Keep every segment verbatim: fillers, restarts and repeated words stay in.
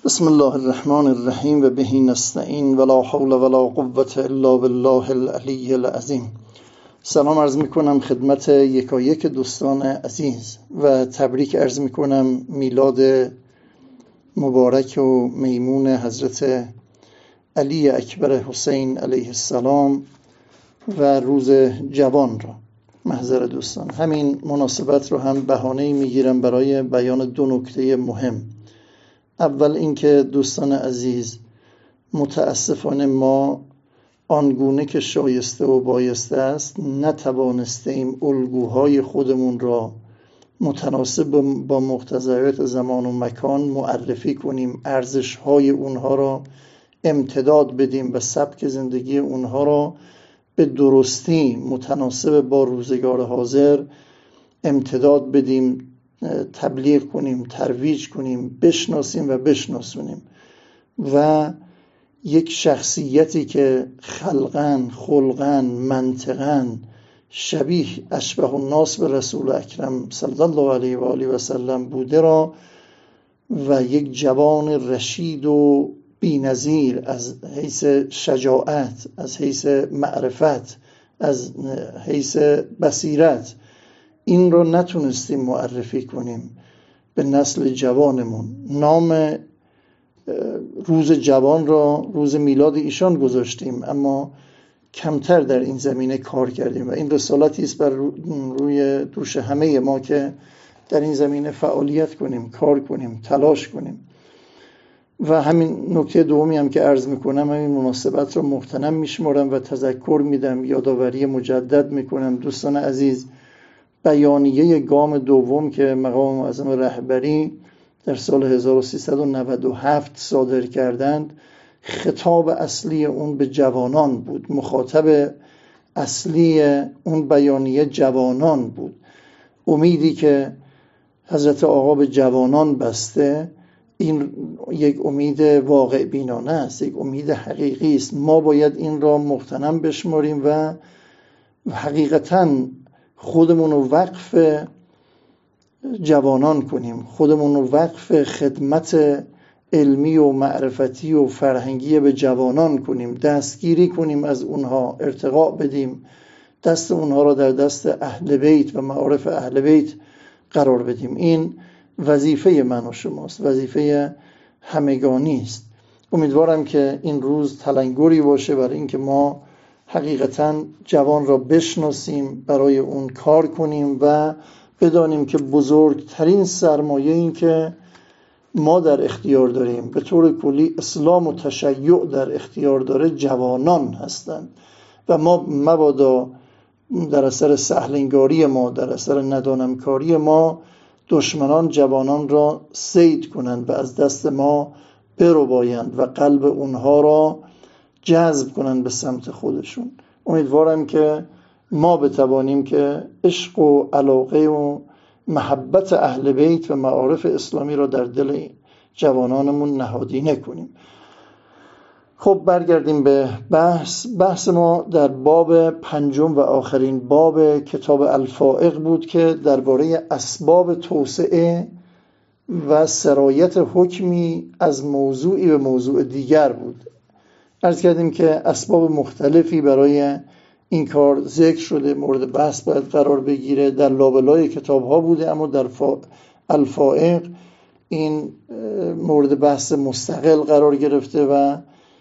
بسم الله الرحمن الرحیم و به نستعین ولا حول ولا قوة الا بالله العلی العظیم. سلام عرض می کنم خدمت یکایک دوستان عزیز و تبریک عرض می کنم میلاد مبارک و میمون حضرت علی اکبر حسین علیه السلام و روز جوان را. محضر دوستان، همین مناسبت رو هم بهانه‌ای میگیرم برای بیان دو نکته مهم. اول اینکه دوستان عزیز، متاسفانه ما آنگونه که شایسته و بایسته است نتوانسته ایم الگوهای خودمون را متناسب با مقتضیات زمان و مکان معرفی کنیم، ارزش‌های اونها را امتداد بدیم و سبک زندگی اونها را به درستی متناسب با روزگار حاضر امتداد بدیم، تبلیغ کنیم، ترویج کنیم، بشناسیم و بشناسونیم. و یک شخصیتی که خلقاً، خلقاً، منطقاً شبیه اشبه الناس به رسول اکرم صلی الله علیه و آله و سلم بوده را و یک جوان رشید و بی‌نظیر از حیث شجاعت، از حیث معرفت، از حیث بصیرت، این رو نتونستیم معرفی کنیم به نسل جوانمون. نام روز جوان را روز میلاد ایشان گذاشتیم، اما کمتر در این زمینه کار کردیم و این رسالتی است بر روی دوش همه ما که در این زمینه فعالیت کنیم، کار کنیم، تلاش کنیم. و همین نکته دومی هم که عرض میکنم، همین مناسبت را مغتنم میشمارم و تذکر میدم، یادآوری مجدد میکنم. دوستان عزیز، بیانیه گام دوم که مقام معظم رهبری در سال هزار و سیصد و نود و هفت صادر کردند، خطاب اصلی اون به جوانان بود. مخاطب اصلی اون بیانیه جوانان بود. امیدی که حضرت آقا به جوانان بسته، این یک امید واقع بینانه است، یک امید حقیقی است. ما باید این را مغتنم بشماریم و حقیقتاً خودمون رو وقف جوانان کنیم، خودمون رو وقف خدمت علمی و معرفتی و فرهنگی به جوانان کنیم، دستگیری کنیم از اونها، ارتقا بدیم، دست اونها را در دست اهل بیت و معارف اهل بیت قرار بدیم. این وظیفه من و شماست، وظیفه همگانی است. امیدوارم که این روز تلنگری باشه برای اینکه ما حقیقتاً جوان را بشناسیم، برای اون کار کنیم و بدانیم که بزرگترین سرمایه این که ما در اختیار داریم، به طور کلی اسلام و تشیع در اختیار داره، جوانان هستند و ما مبادا در اثر سهلنگاری ما، در اثر ندانمکاری ما، دشمنان جوانان را صید کنند و از دست ما بربایند و قلب اونها را جذب کنند به سمت خودشون. امیدوارم که ما بتوانیم که عشق و علاقه و محبت اهل بیت و معارف اسلامی را در دل جوانانمون نهادینه کنیم. خب برگردیم به بحث. بحث ما در باب پنجم و آخرین باب کتاب الفائق بود که درباره اسباب توسعه و سرایت حکمی از موضوعی به موضوع دیگر بود. عرض کردیم که اسباب مختلفی برای این کار ذکر شده، مورد بحث باید قرار بگیره، در لابلای کتاب ها بوده، اما در الفائق این مورد بحث مستقل قرار گرفته و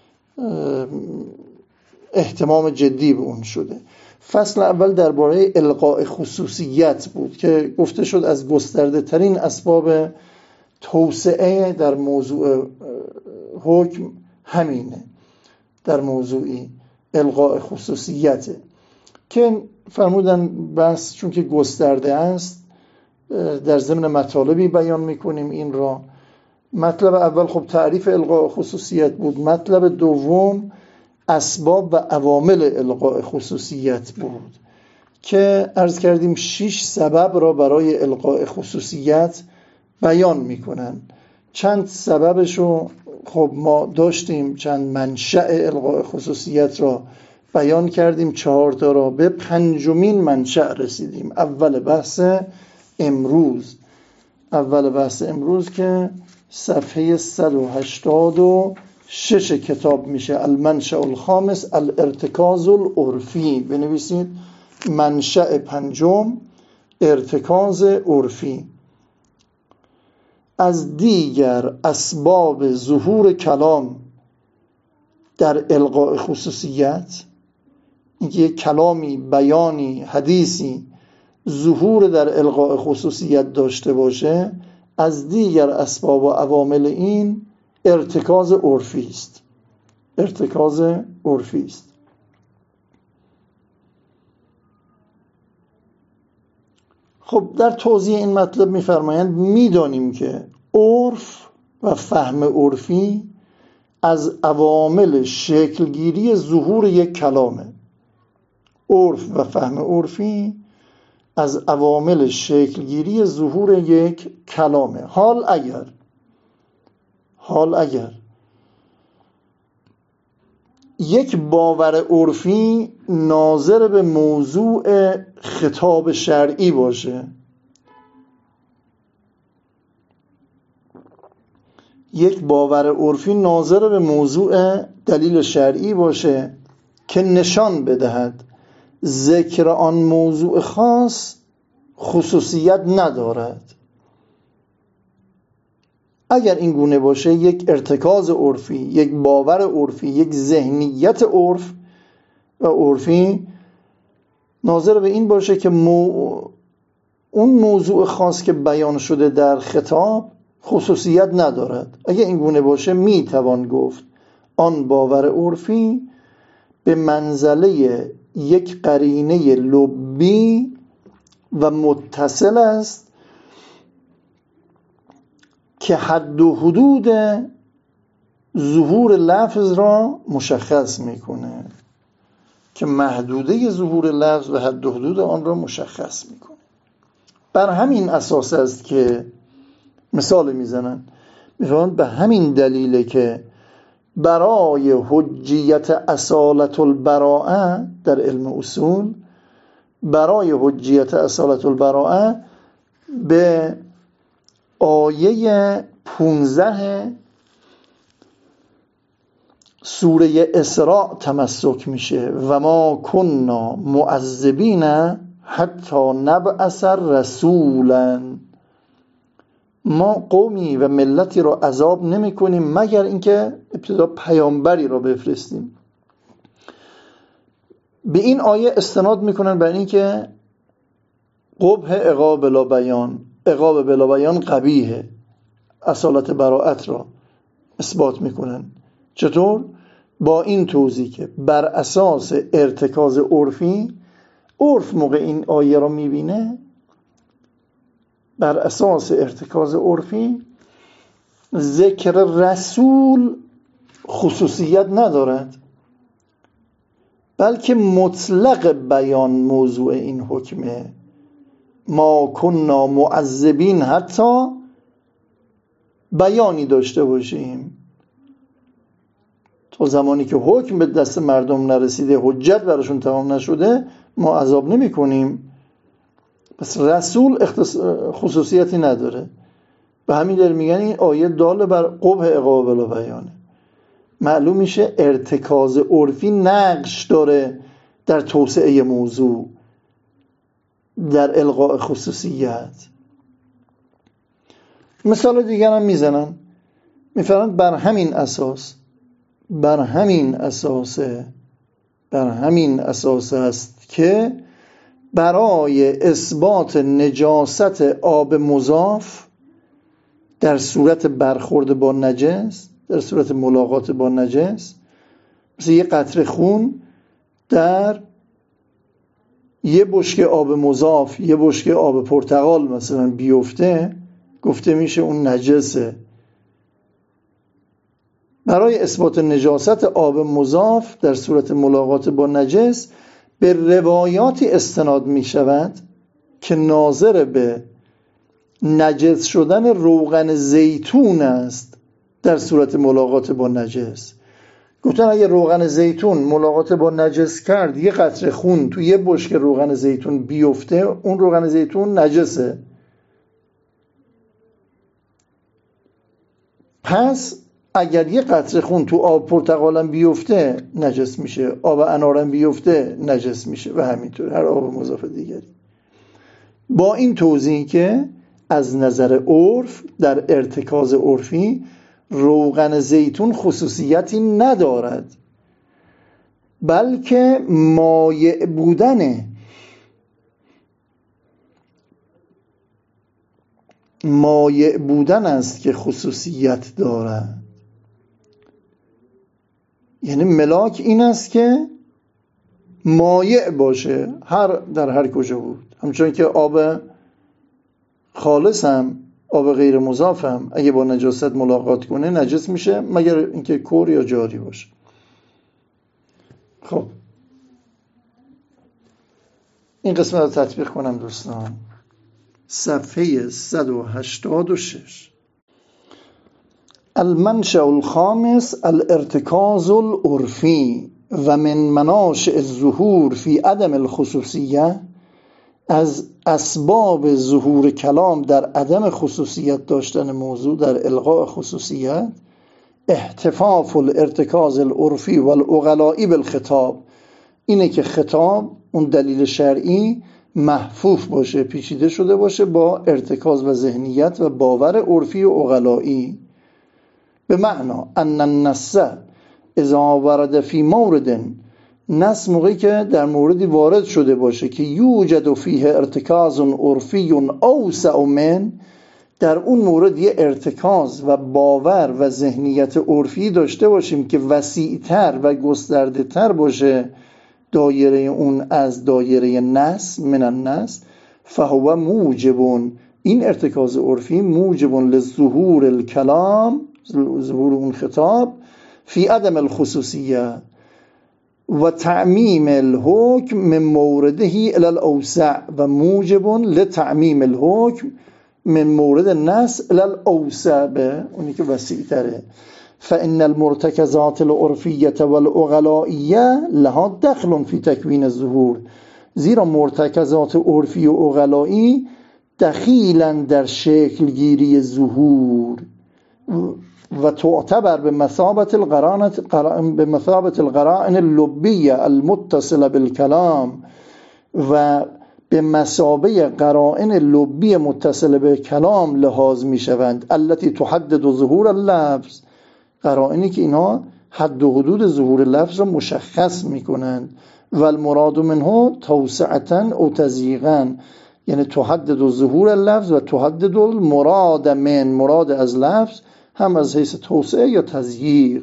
اهتمام جدی به اون شده. فصل اول درباره القاء خصوصیت بود که گفته شد از گسترده ترین اسباب توسعه در موضوع حکم همینه، در موضوعی القاء خصوصیته که فرمودن بس چون که گسترده است در ضمن مطالبی بیان میکنیم این را. مطلب اول خب تعریف القاء خصوصیت بود. مطلب دوم اسباب و عوامل القاء خصوصیت بود که عرض کردیم شش سبب را برای القاء خصوصیت بیان میکنن. چند سببشو خب ما داشتیم، چند منشأ القاء خصوصیت را بیان کردیم، چهار تا را. به پنجمین منشأ رسیدیم، اول بحث امروز اول بحث امروز که صفحه صد و هشتاد و شش کتاب میشه. المنشأ الخامس الارتکاز العرفی. بنویسید منشأ پنجم ارتکاز عرفی. از دیگر اسباب ظهور کلام در القاء خصوصیت، اینکه یک کلامی، بیانی، حدیثی ظهور در القاء خصوصیت داشته باشه، از دیگر اسباب و عوامل این ارتکاز عرفی است. ارتکاز عرفی است. خب در توضیح این مطلب می‌فرمایند می‌دانیم که عرف و فهم عرفی از عوامل شکلگیری ظهور یک کلامه. عرف و فهم عرفی از عوامل شکلگیری ظهور یک کلامه. حال اگر حال اگر یک باور عرفی ناظر به موضوع خطاب شرعی باشه، یک باور عرفی ناظر به موضوع دلیل شرعی باشه که نشان بدهد ذکر آن موضوع خاص خصوصیت ندارد، اگر این گونه باشه یک ارتکاز عرفی، یک باور عرفی، یک ذهنیت عرف و عرفی ناظر به این باشه که مو... اون موضوع خاص که بیان شده در خطاب خصوصیت ندارد. اگر این گونه باشه میتوان گفت آن باور عرفی به منزله یک قرینه لبی و متصل است که حد و حدود ظهور لفظ را مشخص میکنه، که محدوده ظهور لفظ و حد و حدود آن را مشخص میکنه. بر همین اساس است که مثال میزنن، میفهمند به همین دلیله که برای حجیت اصالت البراءه در علم اصول، برای حجیت اصالت البراءه به آیه پونزده سوره اسراء تمسک میشه و ما کنا معذبین حتی نبعث رسولا. ما قومی و ملتی را عذاب نمی کنیم مگر اینکه ابتدا پیامبری را بفرستیم. به این آیه استناد میکنن برای اینکه قبح عقاب بلا بیان، عقاب بلا بیان قبیحه، اصالت براءت را اثبات میکنن. چطور؟ با این توضیح که بر اساس ارتکاز عرفی، عرف موقع این آیه را میبینه، بر اساس ارتکاز عرفی ذکر رسول خصوصیت ندارد، بلکه مطلق بیان موضوع این حکمه. ما کنا معذبین حتی بیانی داشته باشیم، تا زمانی که حکم به دست مردم نرسیده، حجت براشون تمام نشده، ما عذاب نمی کنیم. پس رسول اختص... خصوصیتی نداره. به همین دلیل میگن این آیه دال بر قبح عقاب بلا بیانه. معلوم میشه ارتکاز عرفی نقش داره در توسعه موضوع، در القاء خصوصیت. مثال دیگر هم میزنن، میفرمایند بر همین اساس بر همین اساس بر همین اساس است که برای اثبات نجاست آب مضاف در صورت برخورد با نجس، در صورت ملاقات با نجس، مثل یه قطره خون در یه بشکه آب مضاف، یه بشکه آب پرتقال مثلا بیفته، گفته میشه اون نجسه. برای اثبات نجاست آب مضاف در صورت ملاقات با نجس به روایاتی استناد می شود که ناظر به نجس شدن روغن زیتون است در صورت ملاقات با نجس. گفتن اگه روغن زیتون ملاقات با نجس کرد، یه قطره خون تو یه بشکه روغن زیتون بیفته، اون روغن زیتون نجسه. پس اگر یه قطره خون تو آب پرتقالم بیفته نجس میشه، آب انارم بیفته نجس میشه و همینطور هر آب مضاف دیگری. با این توضیح که از نظر عرف در ارتکاز عرفی روغن زیتون خصوصیتی ندارد، بلکه مایع بودن مایع بودن است که خصوصیت دارد. یعنی ملاک این است که مایع باشه هر در هر کجا بود، همچون که آب خالص هم آب غیر مضاف هم اگه با نجاست ملاقات کنه نجس میشه، مگر اینکه کور یا جاری باشه. خب این قسمت رو تطبیق کنم دوستان. صفحه صد و هشتاد و شش. المنشأ الخامس الارتکاز العرفی و من مناشئ الظهور فی عدم الخصوصیه، از اسباب ظهور کلام در عدم خصوصیت داشتن موضوع در الغاء خصوصیت، احتفاف الارتکاز العرفی والعقلائی بالخطاب، اینه که خطاب اون دلیل شرعی محفوف باشه، پیچیده شده باشه با ارتکاز و ذهنیت و باور عرفی و عقلائی. به معنا ان النص اذا ورد فی مورد، نص موقعی که در موردی وارد شده باشه که یوجد فیه ارتکاز عرفی اوسع من، در اون مورد یه ارتکاز و باور و ذهنیت عرفی داشته باشیم که وسیع‌تر و گسترده‌تر باشه دایره اون از دایره نص، من النص، فهو موجب، این ارتکاز عرفی موجب لظهور الکلام، ظهور اون خطاب، فی عدم الخصوصیه و تعمیم الحکم من مورده الی الاوسع، و موجب لتعمیم الحکم من مورد النص الی الاوسع، به اونی که وسیع تره. فإن المرتكزات العرفية والعقلائية لها دخل في تكوين الظهور، زیرا مرتکزات عرفی و عقلائی دخیلا در شکل گیری ظهور و تعتبر به مثابت القرائن به مثابت القرائن اللبیه المتصله بالکلام، و به مثابه قرائن لبی متصله به کلام لحاظ می شوند. التي تحدد ظهور اللفظ، قرائنی که اینها حد و حدود ظهور لفظ را مشخص می کنند. و المراد منه توسعة او تضییقا، یعنی تحدد ظهور اللفظ و تحدد المراد من، مراد از لفظ هم از حیث توسعه یا تضییق.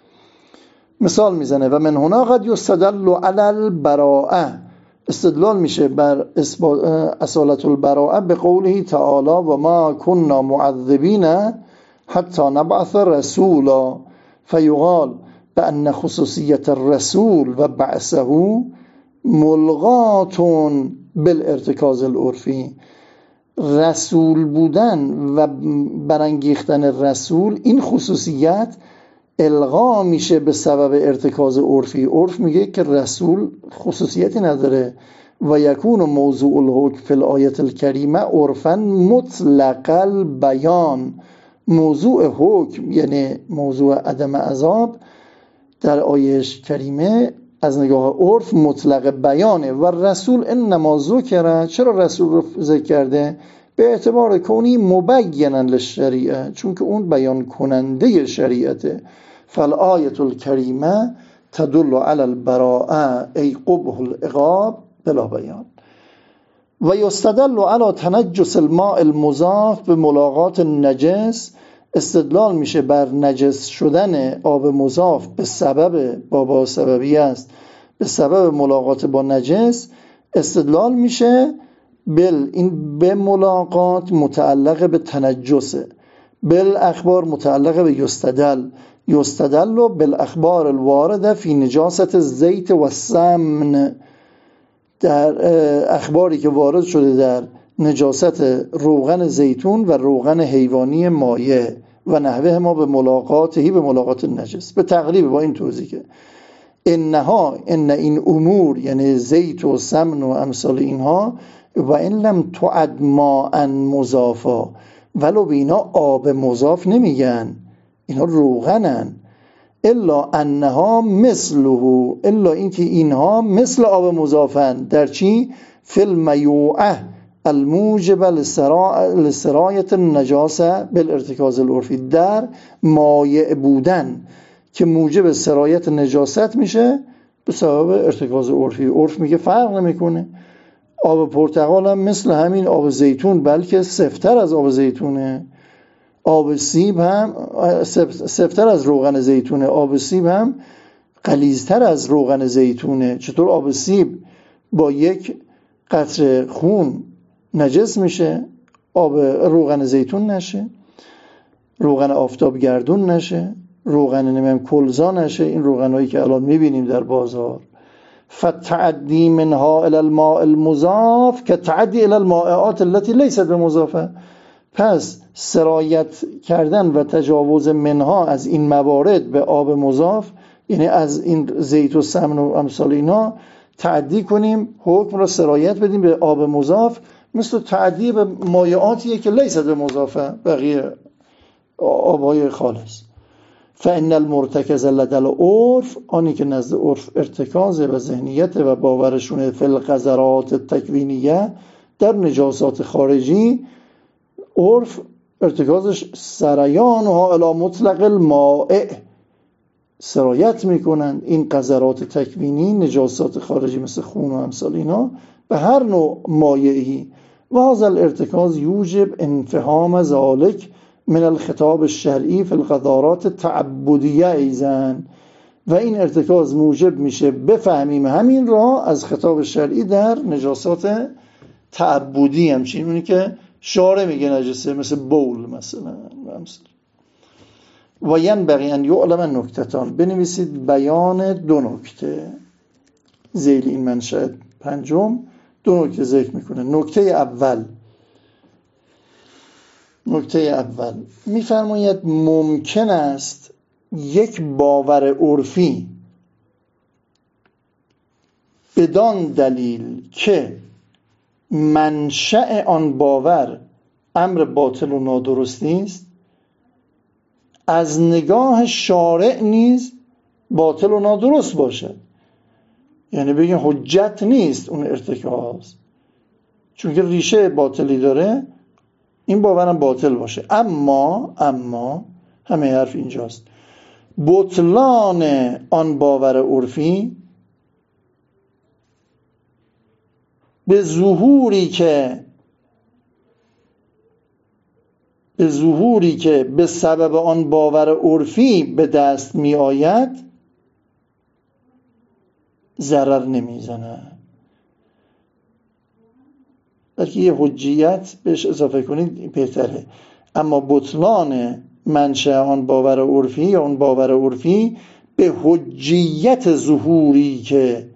مثال میزنه و من هنا قد یستدل علی البراءه، استدلال میشه بر اصالت البراءه به قوله تعالی و ما كنا معذبین حتی نبعث رسولا، فیقال بأن خصوصیت الرسول و بعثه ملغات بالارتکاز العرفی، رسول بودن و برانگیختن رسول این خصوصیت الغا میشه به سبب ارتکاز عرفی. عرف میگه که رسول خصوصیتی نداره. و یکون موضوع الحکم فی الآیت الکریمه عرفا مطلق البیان، موضوع حکم یعنی موضوع عدم عذاب در آیه کریمه از نگاه عرف مطلق بیانه. و رسول انما ذکره، چرا رسول رو ذکر کرده؟ به اعتبار کونی مبینا للشریعه، چون که اون بیان کننده شریعته. فالآیت الکریمه تدل علی البراءه ای قبح العقاب بلا بیان. و یستدل علی تنجس الماء المضاف به ملاقات النجس، استدلال میشه بر نجس شدن آب مضاف به سبب بابا سببی است، به سبب ملاقات با نجس استدلال میشه بل، این به ملاقات متعلق به تنجسه، بل اخبار متعلق به یستدل، یستدل بالاخبار الوارده فی نجاست الزیت و السمن، در اخباری که وارد شده در نجاست روغن زیتون و روغن حیوانی مایع و نحوه ما به ملاقاتهی به ملاقات نجس. به تقریب با این توضیح که انها ان این امور یعنی زیت و سمن و امثال اینها و این لم تعد ماء مضافا، ولو به اینا آب مضاف نمیگن، اینا روغنن. الا انها مثله، الا اینکه اینها مثل آب مضافن. در چی؟ فی المیوعه الموجب لسرایت النجاسه بالارتکاز العرفی، در مایع بودن که موجب سرایت نجاست میشه به سبب ارتکاز عرفی. عرف میگه فرق نمیکنه، آب پرتقال هم مثل همین آب زیتون بلکه سفت‌تر از آب زیتونه، آب سیب هم سفت‌تر از روغن زیتونه، آب سیب هم غلیظتر از روغن زیتونه. چطور آب سیب با یک قطره خون نجس میشه، آب روغن زیتون نشه، روغن آفتاب گردون نشه، روغن نمیم کلزا نشه، این روغنایی که الان میبینیم در بازار. فتعدی منها الى الماء المضاف که تعدی الى المائعات التي لیست بمضافه. پس سرایت کردن و تجاوز منها از این موارد به آب مضاف، یعنی از این زیت و سمن و امثال اینا تعدی کنیم، حکم را سرایت بدیم به آب مضاف، مثل تعدی به مایعاتیه که لیست بمضافه، بقیه آبهای خالص. فان المرتکز لدى العرف، آنی که نزد عرف ارتکاز و ذهنیت و باورشونه فی القذرات التکوینیه، در نجاسات خارجی، عرف ارتکازش سریانها الی مطلق المائع، سرایت میکنن این قذرات تکوینی، نجاسات خارجی مثل خون و امثال اینا، به هر نوع مایعی. و هذا الارتکاز یوجب انفهام ذلك من الخطاب الشرعی فی القذارات التعبدیه ایزن، و این ارتکاز موجب میشه بفهمیم همین را از خطاب شرعی در نجاسات تعبدی، همچین اونی که شارع میگه نجسه، مثل بول مثلا. و ینبغی ان یعلم نکتتان، بنویسید بیان دو نکته ذیل این منشأ پنجم. دو نکته ذکر میکنه. نکته اول نکته اول میفرماید ممکن است یک باور عرفی بدان دلیل که منشأ آن باور امر باطل و نادرستی است، از نگاه شارع نیز باطل و نادرست باشد. یعنی بگیم حجت نیست اون ارتکاز، چون که ریشه باطلی داره، این باورم باطل باشه. اما اما همه حرف اینجاست، بطلان آن باور عرفی به ظهوری که به ظهوری که به سبب آن باور عرفی به دست می آید ضرر نمی زند، بلکه یه حجیت بهش اضافه کنید بهتره. اما بطلان منشأ آن باور عرفی یا اون باور عرفی به حجیت ظهوری که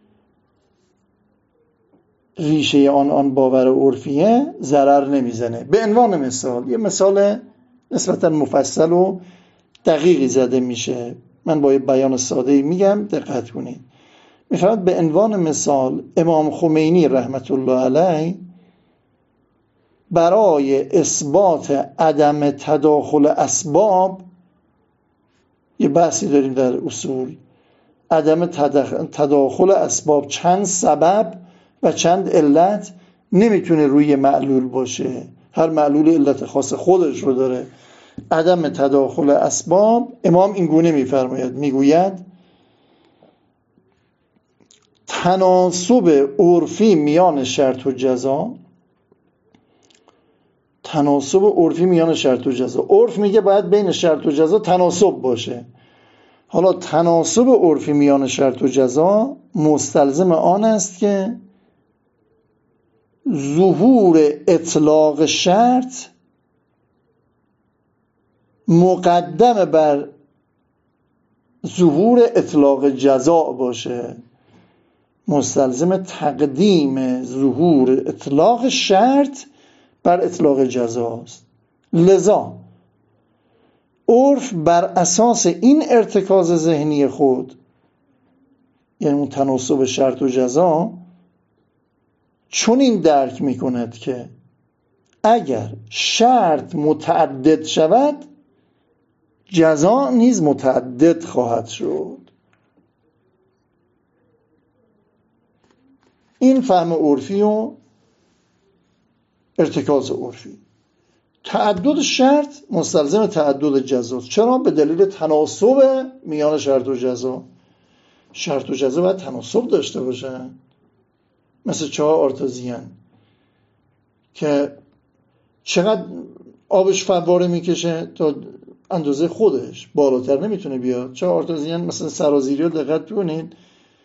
ریشه آن آن باور عرفیه ضرر نمیزنه. به عنوان مثال، یه مثال نسبتا مفصل و دقیقی زده میشه، من با یه بیان ساده‌ای میگم، دقت کنید. میفرماید به عنوان مثال امام خمینی رحمت الله علیه برای اثبات عدم تداخل اسباب، یه بحثی داریم در اصول، عدم تداخل اسباب، چند سبب و چند علت نمیتونه روی معلول باشه، هر معلول علت خاص خودش رو داره. عدم تداخل اسباب، امام این گونه میفرماید، میگوید تناسب عرفی میان شرط و جزا، تناسب عرفی میان شرط و جزا، عرف میگه باید بین شرط و جزا تناسب باشه. حالا تناسب عرفی میان شرط و جزا مستلزم آن است که ظهور اطلاق شرط مقدم بر ظهور اطلاق جزا باشه، مستلزم تقدیم ظهور اطلاق شرط بر اطلاق جزاست. لذا عرف بر اساس این ارتکاز ذهنی خود، یعنی اون تناسب شرط و جزا، چون این درک میکند که اگر شرط متعدد شود جزا نیز متعدد خواهد شد. این فهم عرفی و ارتکاز عرفی. تعدد شرط مستلزم تعدد جزاست. چرا؟ به دلیل تناسب میان شرط و جزا. شرط و جزا باید تناسب داشته باشن، مثل چاه آرتزین که چقدر آبش فواره میکشه تا اندازه خودش، بالاتر نمیتونه بیاد. چاه آرتزین مثلا سرازیری رو دقت کنید،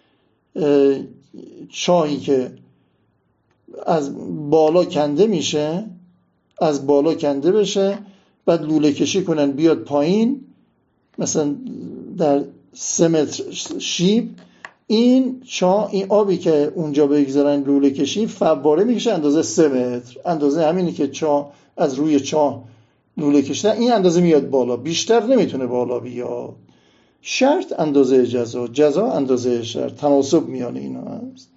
چاهی که از بالا کنده میشه، از بالا کنده بشه، بعد لوله کشی کنن بیاد پایین، مثلا در سه متر شیب، این چاه، این آبی که اونجا بگذارن لوله کشی فواره میکشه اندازه سه متر، اندازه همینی که چاه از روی چاه لوله کشیدن، این اندازه میاد بالا، بیشتر نمیتونه بالا بیاد. شرط اندازه جزا، جزا اندازه شرط، تناسب میان اینا هست.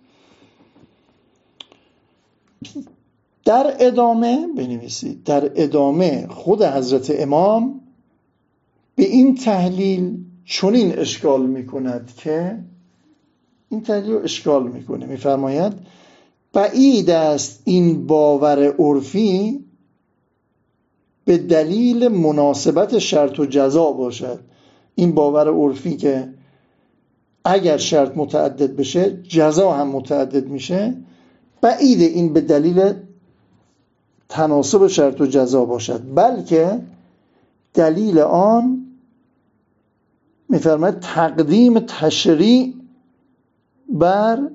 در ادامه بنویسید، در ادامه خود حضرت امام به این تحلیل چنین اشکال میکند که این تحلیل رو اشکال میکنه، میفرماید بعید است این باور عرفی به دلیل مناسبت شرط و جزا باشد. این باور عرفی که اگر شرط متعدد بشه جزا هم متعدد میشه، بعید این به دلیل تناسب شرط و جزا باشد، بلکه دلیل آن میفرماید تقدیم تشریع بر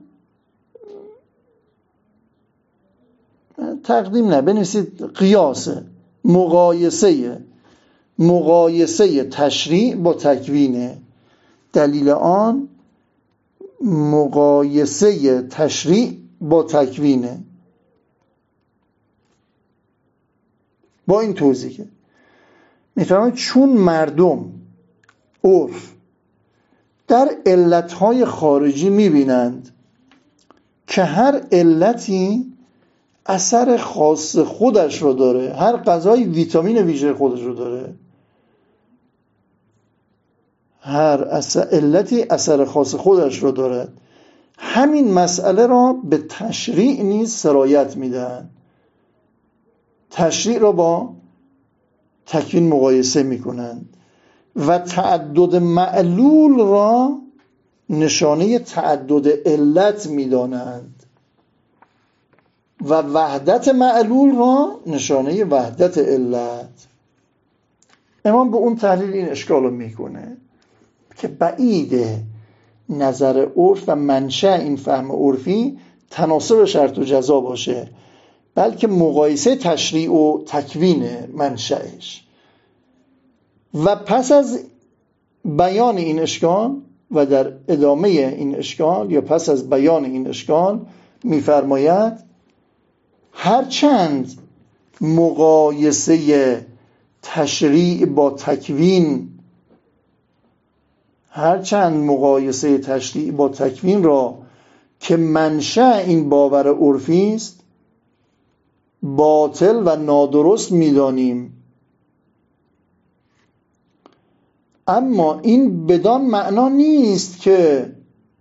تقدیم نه بنویسید قیاسه، مقایسه مقایسه تشریع با تکوینه. دلیل آن مقایسه تشریع با تکوینه. با این توضیح میفرماید چون مردم عرف در علتهای خارجی میبینند که هر علتی اثر خاص خودش رو داره، هر غذای ویتامین ویژه خودش رو داره، هر اثر علتی اثر خاص خودش رو دارد، همین مسئله را به تشریع نیز سرایت میدن، تشریع را با تکوین مقایسه میکنند و تعدد معلول را نشانه تعدد علت میدانند و وحدت معلول را نشانه وحدت علت. امام به اون تحلیل این اشکال رو میکنه که بعیده نظر عرف و منشأ این فهم عرفی تناسب شرط و جزا باشه، بلکه مقایسه تشریع و تکوین منشأش. و پس از بیان این اشکال و در ادامه این اشکال یا پس از بیان این اشکال میفرماید هرچند مقایسه تشریع با تکوین هرچند مقایسه تشریع با تکوین را که منشأ این باور عرفی است باطل و نادرست می‌دانیم، اما این بدان معنا نیست که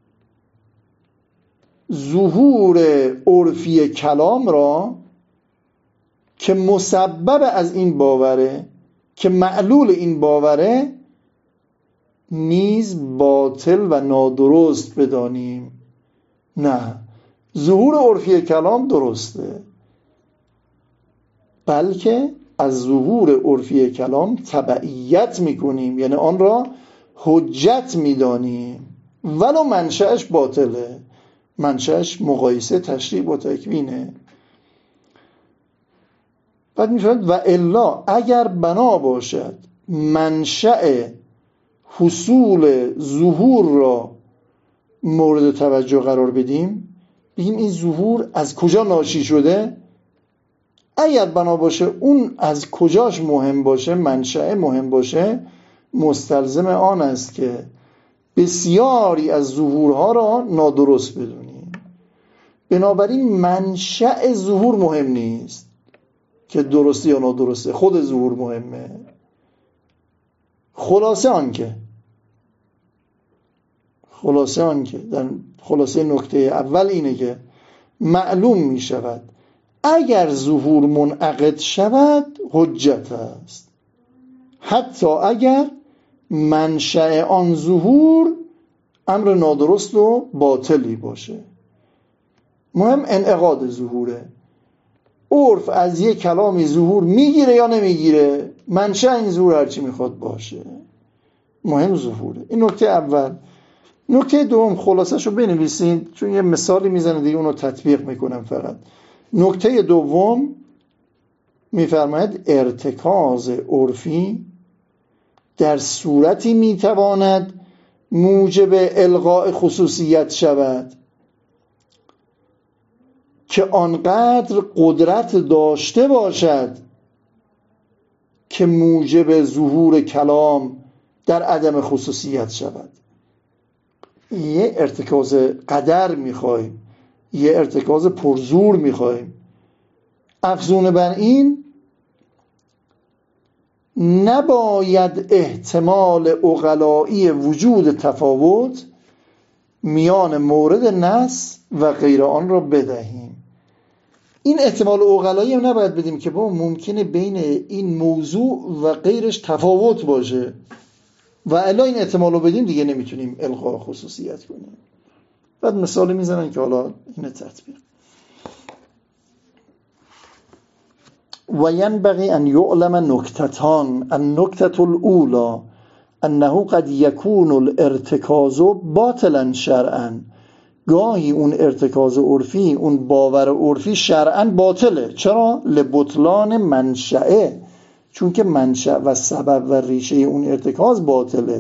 ظهور عرفی کلام را که مسبب از این باوره، که معلول این باوره، نیز باطل و نادرست بدانیم. نه، ظهور عرفی کلام درسته، بلکه از ظهور عرفی کلام تبعیت میکنیم، یعنی آن را حجت میدانیم ولو منشأش باطله، منشأش مقایسه تشریع با تکوینه. بعد میفرماید و الا اگر بنا باشد منشأ حصول ظهور را مورد توجه قرار بدیم، بگیم این ظهور از کجا ناشی شده، اگر بنا باشه اون از کجاش مهم باشه، منشأ مهم باشه، مستلزم آن است که بسیاری از ظهورها را نادرست بدونیم. بنابراین منشأ ظهور مهم نیست که درسته یا نادرسته، خود ظهور مهمه. خلاصه آن که خلاصه آن که در خلاصه نکته اول اینه که معلوم می شود اگر ظهور منعقد شود حجت است، حتی اگر منشأ آن ظهور امر نادرست و باطلی باشه. مهم انعقاد ظهوره. عرف از یک کلامی ظهور میگیره یا نمیگیره، منشأ این ظهور هرچی میخواد باشه، مهم ظهوره. این نکته اول. نکته دوم خلاصش رو بنویسید چون یه مثالی میزنه دیگه اونو تطبیق میکنم فقط. نکته دوم میفرماید ارتکاز عرفی در صورتی میتواند موجب الغاء خصوصیت شود که آنقدر قدرت داشته باشد که موجب ظهور کلام در عدم خصوصیت شود. یه ارتکاز قدر میخوایم، یه ارتکاز پرزور میخوایم. افزون بر این نباید احتمال عقلایی وجود تفاوت میان مورد نص و غیر آن را بدهیم. این احتمال عقلایی هم نباید بدیم که با ممکنه بین این موضوع و غیرش تفاوت باشه و الا این احتمال رو بدیم دیگه نمیتونیم الغا خصوصیت کنیم. بعد مثالی میزنن که حالا این تطبیق. و ینبغی ان یعلم نکتتان. النکتة الاولی انه قد یکون الارتکاز باطلا شرعا. گاهی اون ارتکاز عرفی، اون باور عرفی شرعا باطله. چرا؟ لبطلان منشأه، چون که منشأ و سبب و ریشه اون ارتکاز باطله.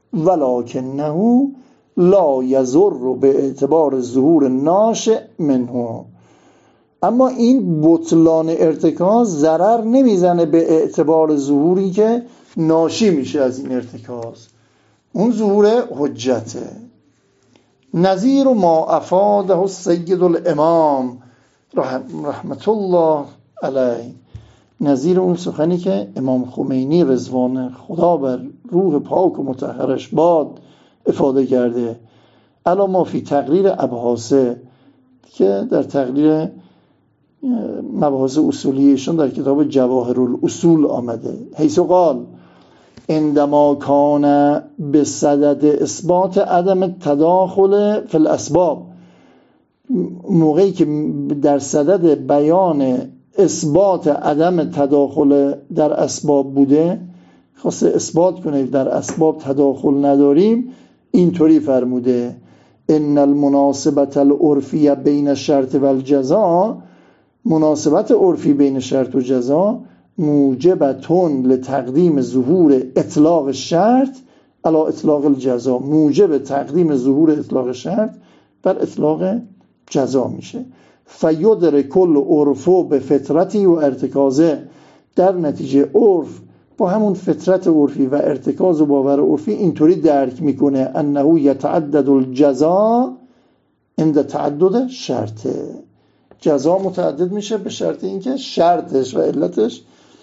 ولکنه لا یضر به اعتبار ظهور ناشئ منه. اما این بطلان ارتکاز ضرر نمیزنه به اعتبار ظهوری که ناشی میشه از این ارتکاز. اون ظهور حجته. نظیر ما افاده السید الامام رحمت الله علیه، نظیر اون سخنی که امام خمینی رضوان خدا بر روح پاک و مطهرش باد افاده کرده. الا ما فی تقریر ابحاثه، که در تقریر مباحث اصولیشون در کتاب جواهر الاصول آمده. حیث قال عندما کان به صدد اثبات عدم تداخل فی الاسباب، موقعی که در صدد بیان اثبات عدم تداخل در اسباب بوده، خواسته اثبات کنه در اسباب تداخل نداریم، اینطوری فرموده ان المناسبت العرفی بین الشرط و الجزا، مناسبت عرفی بین شرط و جزا موجبتون لتقدیم ظهور اطلاق شرط علی اطلاق الجزا، موجب تقدیم ظهور اطلاق شرط بر اطلاق جزا میشه. فیدر کل عرفو به فطرتی و ارتکازه، در نتیجه عرف با همون فطرت عرفی و ارتکاز و باور عرفی اینطوری درک میکنه انه یتعدد الجزا عند تعدد شرطه، جزا متعدد میشه به شرط اینکه شرطش و علتش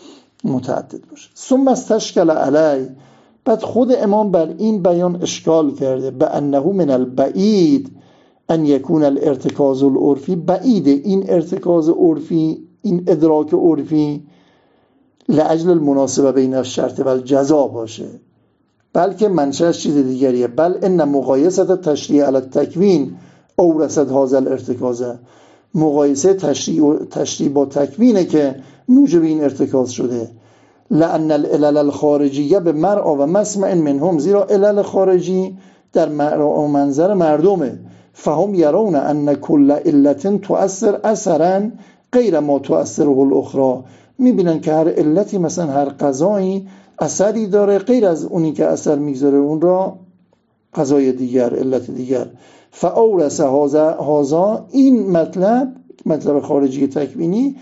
متعدد باشه. ثم استشکل علی، بعد خود امام بر این بیان اشکال کرده به انه من البعید ان یکون الارتکاز العرفی، بعیده این ارتکاز عرفی، این ادراک عرفی لاجل المناسبه بین الشرط و الجزا باشه، بلکه منشأش چیز دیگریه. بل ان مقایسه تشریع علی التکوین اورثت هذا الارتکاز، مقایسه تشریع تشریع با تکوینه که موجب این ارتکاز شده. لان العلل الخارجیه به مرعا و مسمع منهم، زیرا علل خارجی در مرعا و منظر مردمه. فهم یرون ان کل علت تؤثر اثرا غیر ما تؤثره الاخرى، میبینن که هر علتی مثلا هر قضایی اثری داره غیر از اونی که اثر میگذاره اون را قضای دیگر، علت دیگر. فاورث هذا، این مطلب مطلب خارجی تکوینی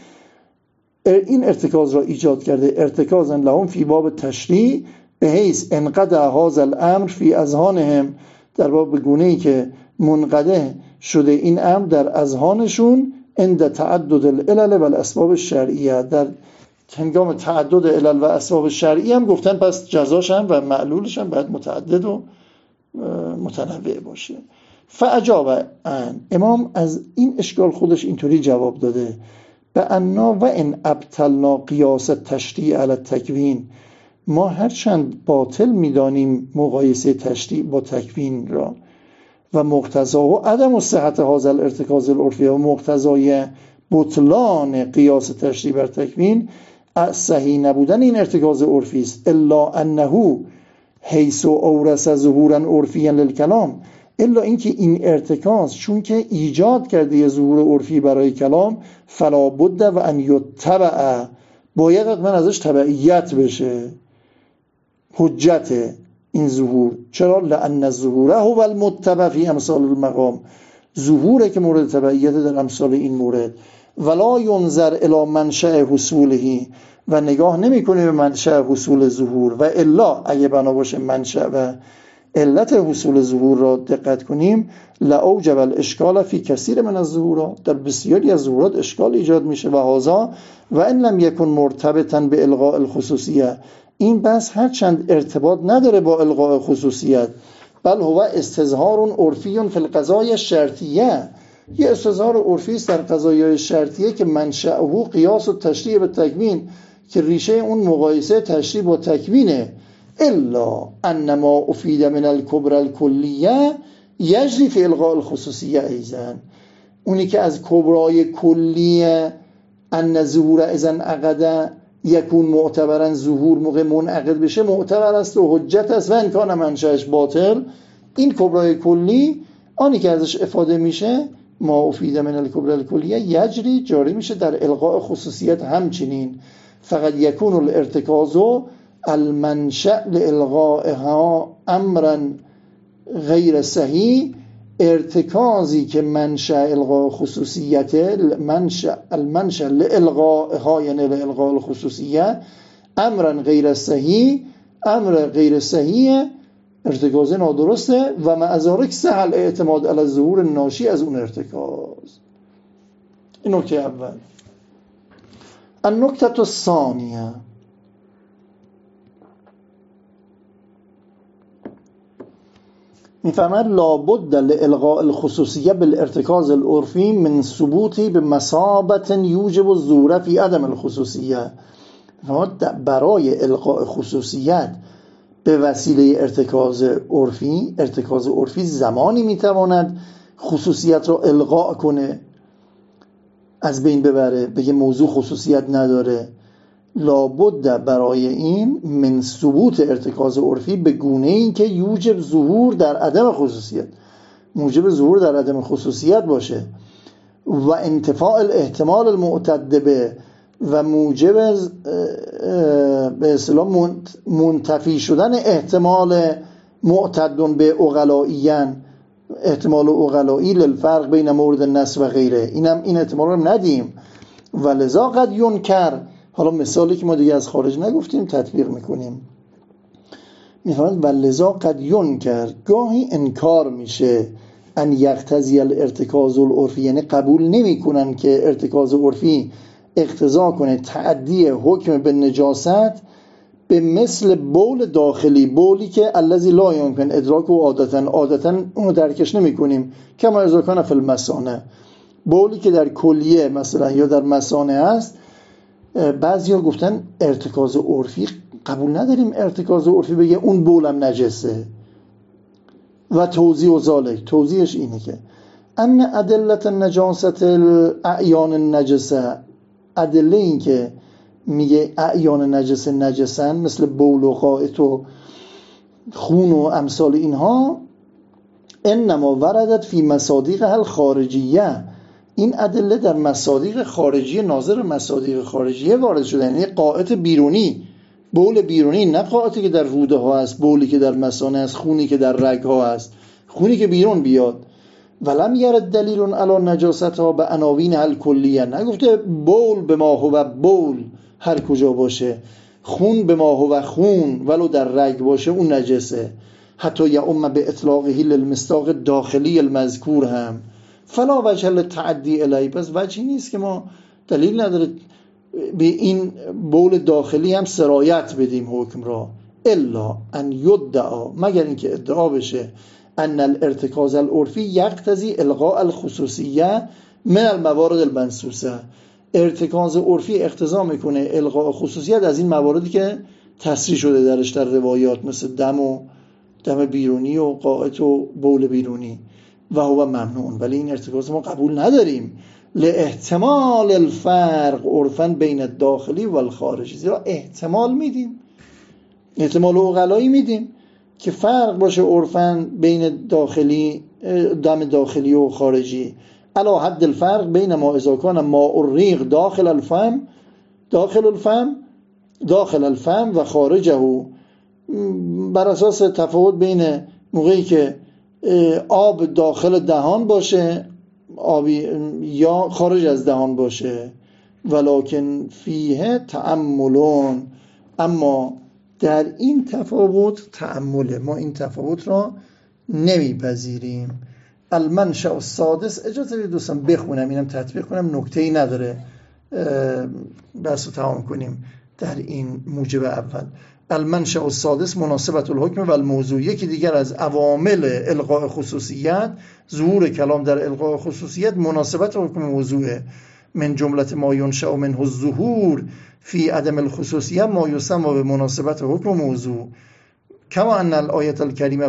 این ارتکاز را ایجاد کرده، ارتکازا لهم فی باب تشریع به حیث انقطع هذا الامر فی اذهانهم، در باب گونه‌ای که منقطع شده این امر در اذهانشون عند تعدد العلل و الاسباب الشرعیه، در هنگام تعدد علل و اسباب شرعی هم گفتن پس جزاش هم و معلولش هم باید متعدد و متنوع باشه. فعجاب ان، امام از این اشکال خودش اینطوری جواب داده: به انا و ان ابطلنا قیاس تشریع علی تکوین، ما هرچند باطل میدانیم مقایسه تشریع با تکوین را و مقتضا و عدم صحت هذا الارتکاز العرفی و مقتضای بطلان قیاس تشریع بر تکوین صحیح نبودن این ارتکاز عرفی است، الا انه حیث اورث ظهورا عرفیا للکلام، الا اینکه این ارتکاز چون که ایجاد کرده یه ظهور عرفی برای کلام، فلا بد و ان یتبع، باید حتما ازش تبعیت بشه، حجت این ظهور. چرا؟ لان الظهور هو المتبع فی امثال المقام، ظهوره که مورد تبعیت در امثال این مورد. ولا ینظر الی منشأ حصوله، و نگاه نمی کنیم به منشأ حصول ظهور، و الا اگه بنا باشه منشأ و علت حصول ظهور را دقت کنیم، لاوجب الاشکال فی کثیر من الظهورات، در بسیاری از ظهورات اشکال ایجاد میشه. و هذا و ان لم یکن مرتبطا به الغاء الخصوصیه، این بحث هرچند ارتباط نداره با الغاء خصوصیت، بل هو استظهار عرفی فی القضایا الشرطیه، یه استظهار عرفی است در قضایای شرطیه که منشأه قیاس و تشریع به تکوین، که ریشه اون مقایسه تشریع با تکوینه. الا انما افید من الکبر الکلیه یجری فی الغاء الخصوصیه ایضا، اونی که از کبرای کلیه ان ظهور اذن عقد یکون معتبرا، ظهور موقع منعقد بشه معتبر است و حجت است و امکان منشأش باطل، این کبرای کلی آنی که ازش افاده میشه ما افید من الکبر الکلیه یجری، جاری میشه در الغاء خصوصیت. همچنین فقط یکون الارتکاز المنشأ لالغائها امرا غیر صحیح، ارتکازی که منشأ الغاء خصوصیت، منشأ المنشأ لالغائها یعنی لالغاء الخصوصیه، امرا غیر صحیح، امر غیر صحیح، ارتکاز نادرسته. و مع ذلک سهل اعتماد علی ظهور ناشی از اون ارتکاز. این نکته اول. النکته الثانیه، میفهمد لابد لالغاء الخصوصیه بالارتکاز العرفی من ثبوتی به مثابت یوجب الظهور فی عدم الخصوصیه، برای الغاء خصوصیت به وسیله ارتکاز عرفی، ارتکاز عرفی زمانی میتواند خصوصیت را الغاء کنه، از بین ببره، بگه موضوع خصوصیت نداره. لابد برای این من ثبوت ارتکاز عرفی به گونه این که یوجب ظهور در عدم خصوصیت، موجب ظهور در عدم خصوصیت باشه، و انتفاع الاحتمال المعتد به، و موجب به اصطلاح منتفی شدن احتمال معتد به عقلائیان، احتمال عقلائی للفرق بین مورد النص و غیره، اینم این احتمال رو ندیم. و لذا قد ینکر، حالا مثالی که ما دیگه از خارج نگفتیم تطبیق میکنیم، میفهمید و لذا قد ینکر، گاهی انکار میشه، ان یقتضی الارتکاز العرفی، یعنی قبول نمیکنن که ارتکاز عرفی اقتضا کنه تعدی حکم به نجاست به مثل بول داخلی، بولی که الذی لا یمکن ادراک و عادتا عادتا اونو درکش نمی کنیم، کما اذا کان فی المثانه، بولی که در کلیه مثلا یا در مثانه است. بعضیا گفتن ارتکاز عرفی قبول نداریم، ارتکاز عرفی بگه اون بولم نجسه. و توضیح و ذالک، توضیحش اینه که ان ادلت النجاست الاعیان النجسه، ادله این که میگه اعیان نجسه نجسن مثل بول و غائط و خون و امثال اینها، انما وردت فی مصادیق الخارجیه، این ادله در مصادیق خارجی، ناظر مصادیق خارجیه وارد شده، یعنی قائط بیرونی، بول بیرونی، نه قائطی که در روده ها هست، بولی که در مثانه هست، خونی که در رگ ها هست، خونی که بیرون بیاد. ولم یرد دلیل علی نجاستها به عناوین الکلیه، نگفته بول به ما هو بول هر کجا باشه، خون به ما هو خون ولو در رگ باشه اون نجسه، حتی یا ام به اطلاقه للمصداق داخلی المذکور هم، فلا وجه للتعدی الیه، پس وجهی نیست که ما دلیل نداره به این بول داخلی هم سرایت بدیم حکم را، الا ان یدعا، مگر اینکه ادعا بشه ان الارتکاز العرفی یقتضی الغاء الخصوصیه من الموارد المنصوصه، ارتکاز عرفی اقتضا میکنه الغاء خصوصیت از این مواردی که تصریح شده درش در روایات، مثل دم و دم بیرونی و قاعت و بول بیرونی، و هو ممنوع، ولی این ارتکاز ما قبول نداریم لاحتمال الفرق عرفا بین الداخلی و الخارجی، زیرا احتمال میدیم، احتمال عقلایی میدیم که فرق باشه عرفا بین داخلی دم داخلی و خارجی، علی حد الفرق بین ما اذا کان ماء الریق داخل الفم داخل الفم داخل الفم و خارجه، بر اساس تفاوت بین موقعی که آب داخل دهان باشه آبی یا خارج از دهان باشه، ولکن فیه تأملون، اما در این تفاوت تأمله، ما این تفاوت را نمیپذیریم. المنشأ السادس، اجازه بدید دوستان بخونم اینم تطبیق کنم، نکته‌ای نداره بحث رو تمام کنیم در این موجب اول. المنشأ السادس مناسبت الحکم و الموضوع، یکی دیگر از عوامل الغاء خصوصیت ظهور کلام در الغاء خصوصیت مناسبت حکم موضوعه، من جملت ما ینشأ منه الظهور فی عدم الخصوصیت ما یسمى به مناسبت حکم موضوع، کما ان الآیه الکریمه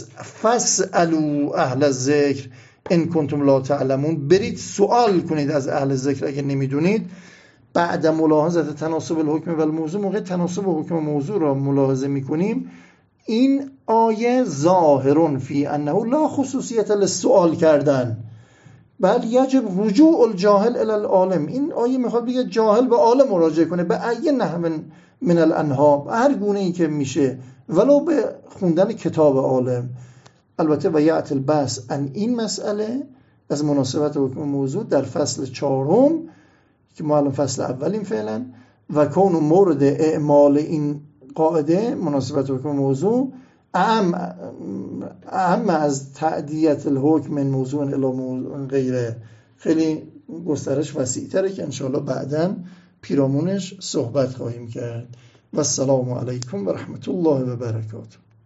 فاسألوا اهل الذکر ان کنتم لا تعلمون، برید سوال کنید از اهل ذکر اگر نمیدونید. بعد ملاحظه تناسب الحکم و الموضوع، موقع تناسب حکم و موضوع را ملاحظه میکنیم، این آیه ظاهرون فی انه لا خصوصیت للسؤال کردن بل یجب رجوع الجاهل الی العالم، این آیه میخواد بگه جاهل به عالم مراجعه کنه، به ای نحو من الانها، هر گونه ای که میشه، ولو به خوندن کتاب عالم. البته و یأتی البحث عن این مسئله از مناسبت حکم موضوع در فصل چهارم که ما الان فصل اولیم فعلا، و کون مورد اعمال این قاعده مناسبت حکم موضوع اهم اهم از تعدیت الحکم من موضوع الی غیره، خیلی گسترش وسیع تره که انشاءالله بعداً پیرامونش صحبت خواهیم کرد. و السلام علیکم و رحمت الله و برکاته.